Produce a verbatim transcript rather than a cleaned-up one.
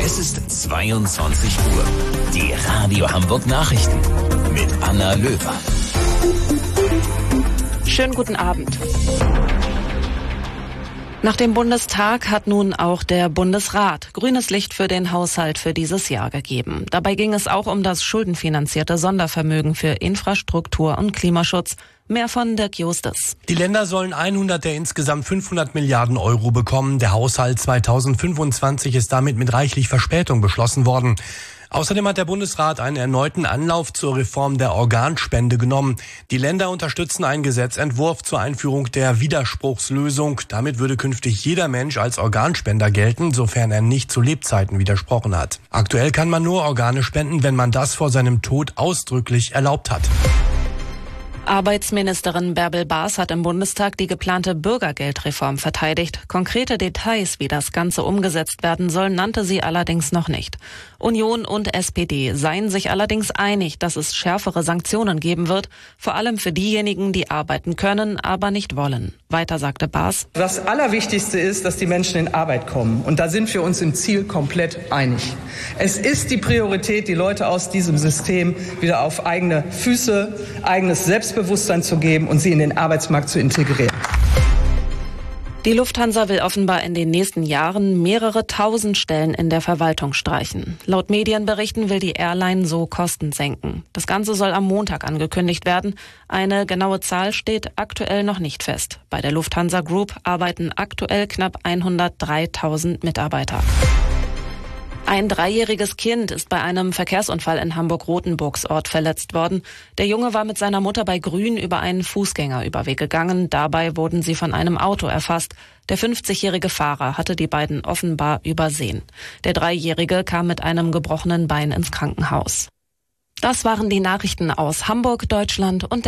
Es ist zweiundzwanzig Uhr. Die Radio Hamburg Nachrichten mit Anna Löwer. Schönen guten Abend. Nach dem Bundestag hat nun auch der Bundesrat grünes Licht für den Haushalt für dieses Jahr gegeben. Dabei ging es auch um das schuldenfinanzierte Sondervermögen für Infrastruktur und Klimaschutz. Mehr von Dirk Justus. Die Länder sollen hundert der insgesamt fünfhundert Milliarden Euro bekommen. Der Haushalt zweitausendfünfundzwanzig ist damit mit reichlich Verspätung beschlossen worden. Außerdem hat der Bundesrat einen erneuten Anlauf zur Reform der Organspende genommen. Die Länder unterstützen einen Gesetzentwurf zur Einführung der Widerspruchslösung. Damit würde künftig jeder Mensch als Organspender gelten, sofern er nicht zu Lebzeiten widersprochen hat. Aktuell kann man nur Organe spenden, wenn man das vor seinem Tod ausdrücklich erlaubt hat. Arbeitsministerin Bärbel Baas hat im Bundestag die geplante Bürgergeldreform verteidigt. Konkrete Details, wie das Ganze umgesetzt werden soll, nannte sie allerdings noch nicht. Union und S P D seien sich allerdings einig, dass es schärfere Sanktionen geben wird, vor allem für diejenigen, die arbeiten können, aber nicht wollen. Weiter sagte Baas: Das Allerwichtigste ist, dass die Menschen in Arbeit kommen. Und da sind wir uns im Ziel komplett einig. Es ist die Priorität, die Leute aus diesem System wieder auf eigene Füße, eigenes Selbstbewusstsein zu geben und sie in den Arbeitsmarkt zu integrieren. Die Lufthansa will offenbar in den nächsten Jahren mehrere tausend Stellen in der Verwaltung streichen. Laut Medienberichten will die Airline so Kosten senken. Das Ganze soll am Montag angekündigt werden. Eine genaue Zahl steht aktuell noch nicht fest. Bei der Lufthansa Group arbeiten aktuell knapp hundertdreitausend Mitarbeiter. Ein dreijähriges Kind ist bei einem Verkehrsunfall in Hamburg-Rothenburgsort verletzt worden. Der Junge war mit seiner Mutter bei Grün über einen Fußgängerüberweg gegangen. Dabei wurden sie von einem Auto erfasst. Der fünfzigjährige Fahrer hatte die beiden offenbar übersehen. Der Dreijährige kam mit einem gebrochenen Bein ins Krankenhaus. Das waren die Nachrichten aus Hamburg, Deutschland und der